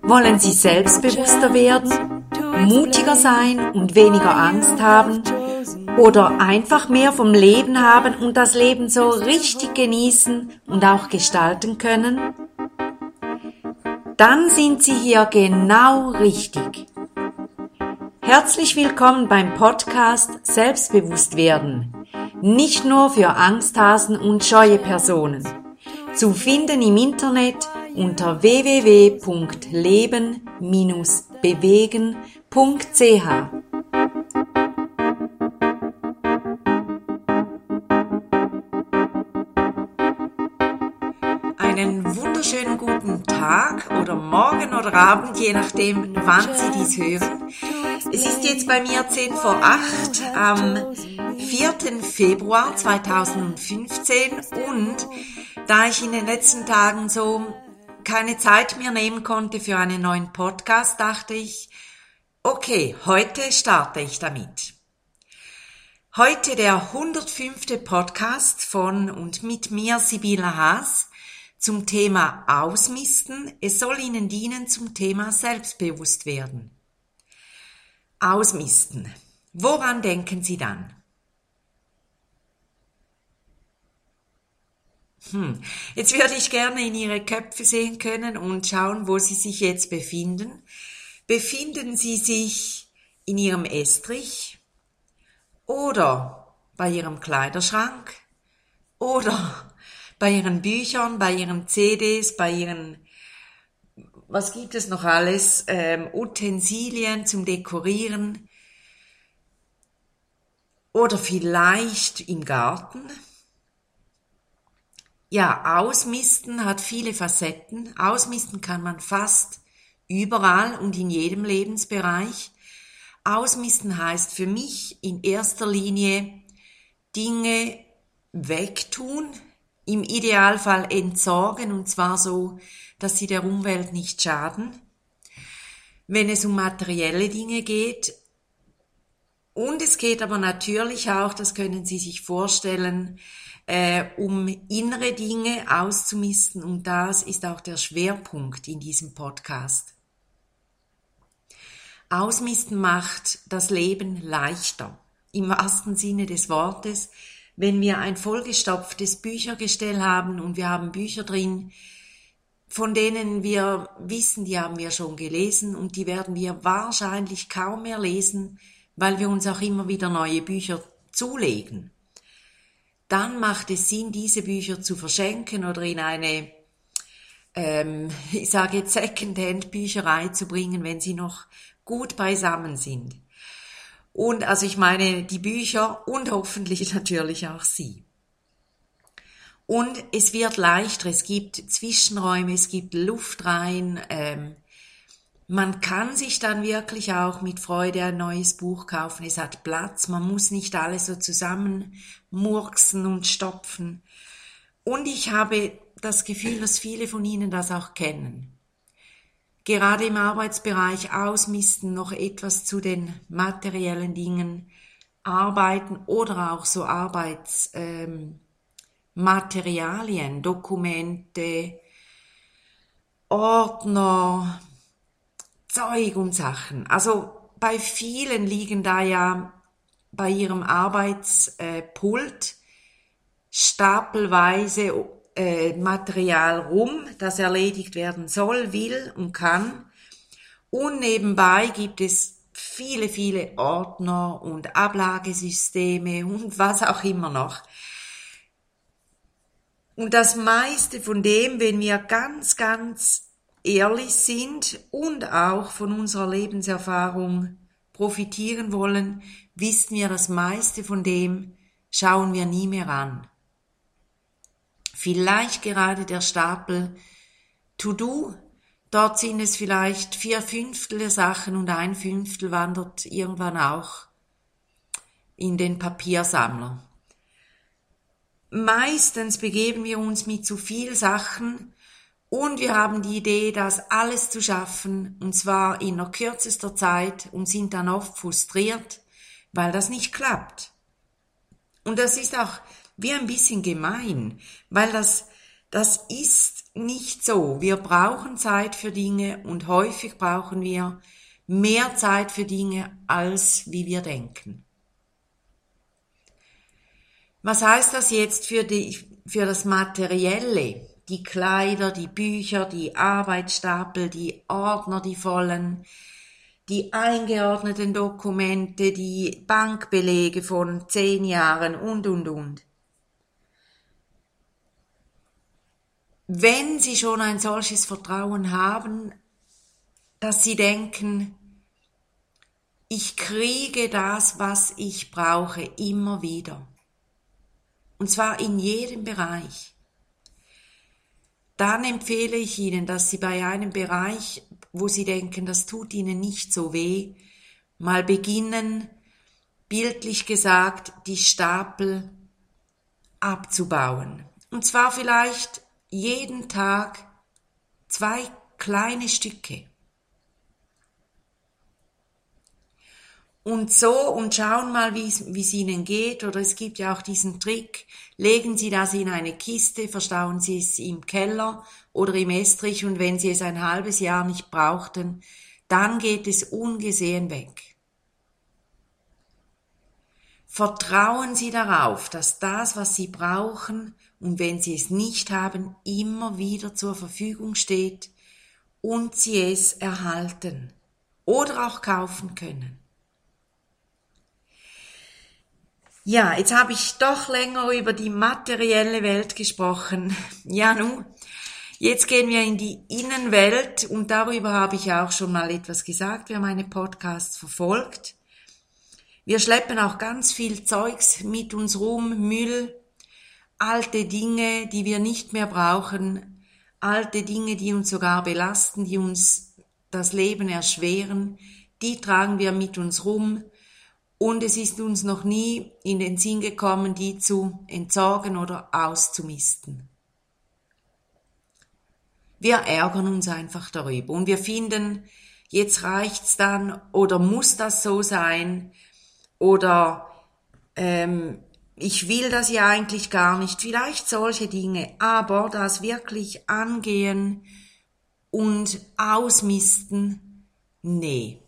Wollen Sie selbstbewusster werden, mutiger sein und weniger Angst haben oder einfach mehr vom Leben haben und das Leben so richtig genießen und auch gestalten können? Dann sind Sie hier genau richtig. Herzlich willkommen beim Podcast Selbstbewusst werden. Nicht nur für Angsthasen und scheue Personen. Zu finden im Internet unter www.leben-bewegen.ch. Einen wunderschönen guten Tag oder Morgen oder Abend, je nachdem, wann Sie dies hören. Es ist jetzt bei mir 10 vor 8 am 4. Februar 2015 und da ich in den letzten Tagen so keine Zeit mehr nehmen konnte für einen neuen Podcast, dachte ich, okay, heute starte ich damit. Heute der 105. Podcast von und mit mir, Sibylla Haas, zum Thema Ausmisten. Es soll Ihnen dienen zum Thema Selbstbewusst werden. Ausmisten. Woran denken Sie dann? Jetzt würde ich gerne in Ihre Köpfe sehen können und schauen, wo Sie sich jetzt befinden. Befinden Sie sich in Ihrem Estrich oder bei Ihrem Kleiderschrank oder bei Ihren Büchern, bei Ihren CDs, bei Ihren, was gibt es noch alles, Utensilien zum Dekorieren oder vielleicht im Garten? Ja, Ausmisten hat viele Facetten. Ausmisten kann man fast überall und in jedem Lebensbereich. Ausmisten heißt für mich in erster Linie Dinge wegtun, im Idealfall entsorgen und zwar so, dass sie der Umwelt nicht schaden. Wenn es um materielle Dinge geht, und es geht aber natürlich auch, das können Sie sich vorstellen, um innere Dinge auszumisten und das ist auch der Schwerpunkt in diesem Podcast. Ausmisten macht das Leben leichter, im wahrsten Sinne des Wortes. Wenn wir ein vollgestopftes Büchergestell haben und wir haben Bücher drin, von denen wir wissen, die haben wir schon gelesen und die werden wir wahrscheinlich kaum mehr lesen, weil wir uns auch immer wieder neue Bücher zulegen. Dann macht es Sinn, diese Bücher zu verschenken oder in eine, ich sage jetzt Secondhand-Bücherei zu bringen, wenn sie noch gut beisammen sind. Und also ich meine die Bücher und hoffentlich natürlich auch Sie. Und es wird leichter, es gibt Zwischenräume, es gibt Luft rein, man kann sich dann wirklich auch mit Freude ein neues Buch kaufen. Es hat Platz, man muss nicht alles so zusammenmurksen und stopfen. Und ich habe das Gefühl, dass viele von Ihnen das auch kennen. Gerade im Arbeitsbereich ausmisten, noch etwas zu den materiellen Dingen arbeiten oder auch so Arbeitsmaterialien, Dokumente, Ordner, Zeug und Sachen. Also bei vielen liegen da ja bei ihrem Arbeitspult stapelweise Material rum, das erledigt werden soll, will und kann. Und nebenbei gibt es viele, viele Ordner und Ablagesysteme und was auch immer noch. Und das meiste von dem, wenn wir ganz, ganz ehrlich sind und auch von unserer Lebenserfahrung profitieren wollen, wissen wir, das meiste von dem schauen wir nie mehr an. Vielleicht gerade der Stapel To-Do, dort sind es vielleicht 4/5 der Sachen und 1/5 wandert irgendwann auch in den Papiersammler. Meistens begeben wir uns mit zu viel Sachen und wir haben die Idee, das alles zu schaffen, und zwar in der kürzester Zeit und sind dann oft frustriert, weil das nicht klappt. Und das ist auch wie ein bisschen gemein, weil das Das ist nicht so. Wir brauchen Zeit für Dinge und häufig brauchen wir mehr Zeit für Dinge, als wie wir denken. Was heißt das jetzt für das Materielle? Die Kleider, die Bücher, die Arbeitsstapel, die Ordner, die vollen, die eingeordneten Dokumente, die Bankbelege von 10 Jahren und. Wenn Sie schon ein solches Vertrauen haben, dass Sie denken, ich kriege das, was ich brauche, immer wieder. Und zwar in jedem Bereich. Dann empfehle ich Ihnen, dass Sie bei einem Bereich, wo Sie denken, das tut Ihnen nicht so weh, mal beginnen, bildlich gesagt, die Stapel abzubauen. Und zwar vielleicht jeden Tag 2 kleine Stücke. Und schauen mal, wie es Ihnen geht, oder es gibt ja auch diesen Trick, legen Sie das in eine Kiste, verstauen Sie es im Keller oder im Estrich, und wenn Sie es ein halbes Jahr nicht brauchten, dann geht es ungesehen weg. Vertrauen Sie darauf, dass das, was Sie brauchen, und wenn Sie es nicht haben, immer wieder zur Verfügung steht und Sie es erhalten oder auch kaufen können. Ja, jetzt habe ich doch länger über die materielle Welt gesprochen. Ja, nun, jetzt gehen wir in die Innenwelt, und darüber habe ich auch schon mal etwas gesagt, wer meine Podcasts verfolgt. Wir schleppen auch ganz viel Zeugs mit uns rum, Müll, alte Dinge, die wir nicht mehr brauchen, alte Dinge, die uns sogar belasten, die uns das Leben erschweren, die tragen wir mit uns rum. Und es ist uns noch nie in den Sinn gekommen, die zu entsorgen oder auszumisten. Wir ärgern uns einfach darüber und wir finden, jetzt reicht's dann, oder muss das so sein, oder ich will das ja eigentlich gar nicht, vielleicht solche Dinge, aber das wirklich angehen und ausmisten, nee.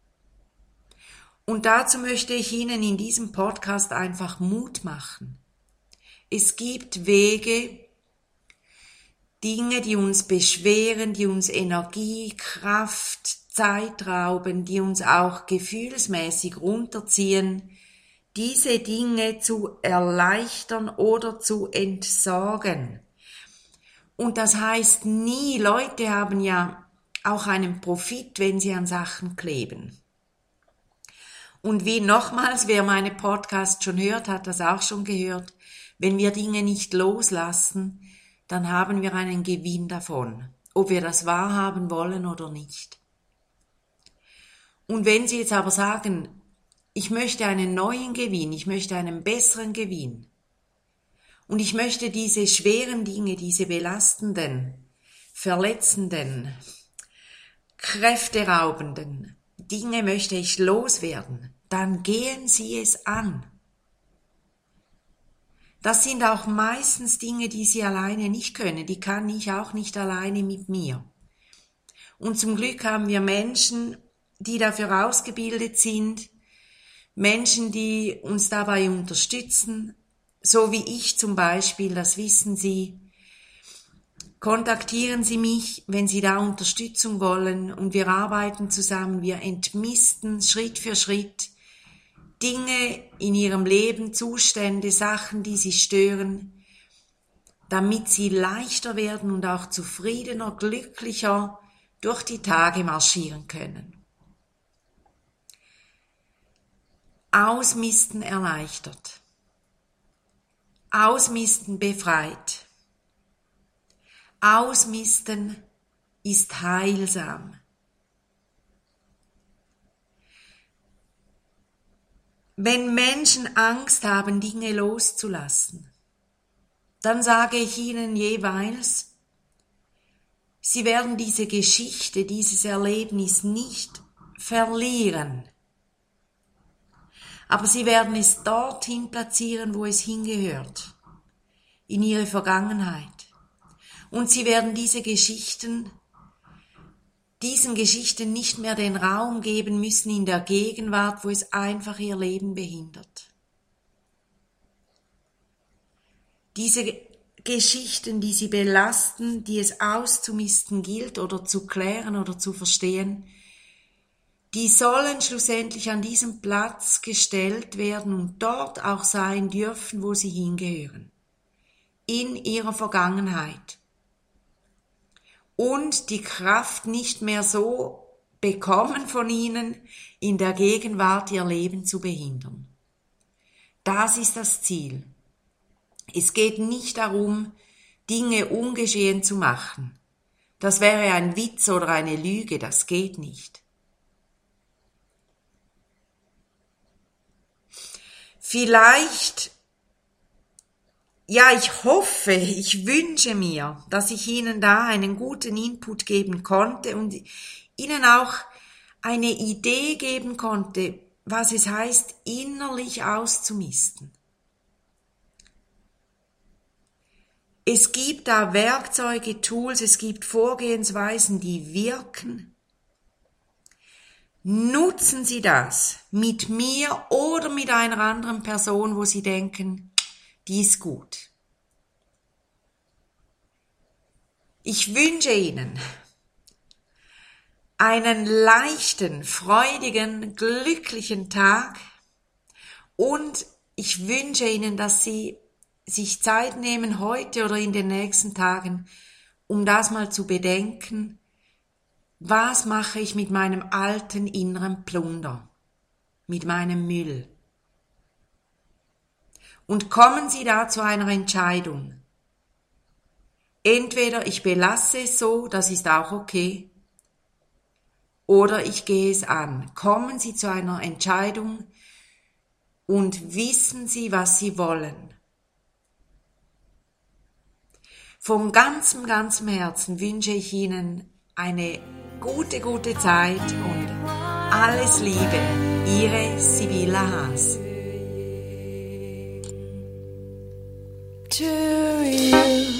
Und dazu möchte ich Ihnen in diesem Podcast einfach Mut machen. Es gibt Wege, Dinge, die uns beschweren, die uns Energie, Kraft, Zeit rauben, die uns auch gefühlsmäßig runterziehen, diese Dinge zu erleichtern oder zu entsorgen. Und das heißt nie, Leute haben ja auch einen Profit, wenn sie an Sachen kleben. Und wie nochmals, wer meine Podcasts schon hört, hat das auch schon gehört, wenn wir Dinge nicht loslassen, dann haben wir einen Gewinn davon, ob wir das wahrhaben wollen oder nicht. Und wenn Sie jetzt aber sagen, ich möchte einen neuen Gewinn, ich möchte einen besseren Gewinn, und ich möchte diese schweren Dinge, diese belastenden, verletzenden, kräfteraubenden Dinge möchte ich loswerden, dann gehen Sie es an. Das sind auch meistens Dinge, die Sie alleine nicht können, die kann ich auch nicht alleine mit mir. Und zum Glück haben wir Menschen, die dafür ausgebildet sind, Menschen, die uns dabei unterstützen, so wie ich zum Beispiel, das wissen Sie. Kontaktieren Sie mich, wenn Sie da Unterstützung wollen, und wir arbeiten zusammen, wir entmisten Schritt für Schritt Dinge in Ihrem Leben, Zustände, Sachen, die Sie stören, damit Sie leichter werden und auch zufriedener, glücklicher durch die Tage marschieren können. Ausmisten erleichtert. Ausmisten befreit. Ausmisten ist heilsam. Wenn Menschen Angst haben, Dinge loszulassen, dann sage ich ihnen jeweils, sie werden diese Geschichte, dieses Erlebnis nicht verlieren. Aber sie werden es dorthin platzieren, wo es hingehört, in ihre Vergangenheit. Und sie werden diesen Geschichten nicht mehr den Raum geben müssen in der Gegenwart, wo es einfach ihr Leben behindert. Diese Geschichten, die sie belasten, die es auszumisten gilt oder zu klären oder zu verstehen, die sollen schlussendlich an diesem Platz gestellt werden und dort auch sein dürfen, wo sie hingehören. In ihrer Vergangenheit. Und die Kraft nicht mehr so bekommen von ihnen, in der Gegenwart ihr Leben zu behindern. Das ist das Ziel. Es geht nicht darum, Dinge ungeschehen zu machen. Das wäre ein Witz oder eine Lüge, das geht nicht. Vielleicht, ja, ich hoffe, ich wünsche mir, dass ich Ihnen da einen guten Input geben konnte und Ihnen auch eine Idee geben konnte, was es heißt, innerlich auszumisten. Es gibt da Werkzeuge, Tools, es gibt Vorgehensweisen, die wirken. Nutzen Sie das mit mir oder mit einer anderen Person, wo Sie denken, die ist gut. Ich wünsche Ihnen einen leichten, freudigen, glücklichen Tag und ich wünsche Ihnen, dass Sie sich Zeit nehmen, heute oder in den nächsten Tagen, um das mal zu bedenken, was mache ich mit meinem alten inneren Plunder, mit meinem Müll? Und kommen Sie da zu einer Entscheidung. Entweder ich belasse es so, das ist auch okay, oder ich gehe es an. Kommen Sie zu einer Entscheidung und wissen Sie, was Sie wollen. Von ganzem Herzen wünsche ich Ihnen eine gute Zeit und alles Liebe. Ihre Sibylla Haas. To you.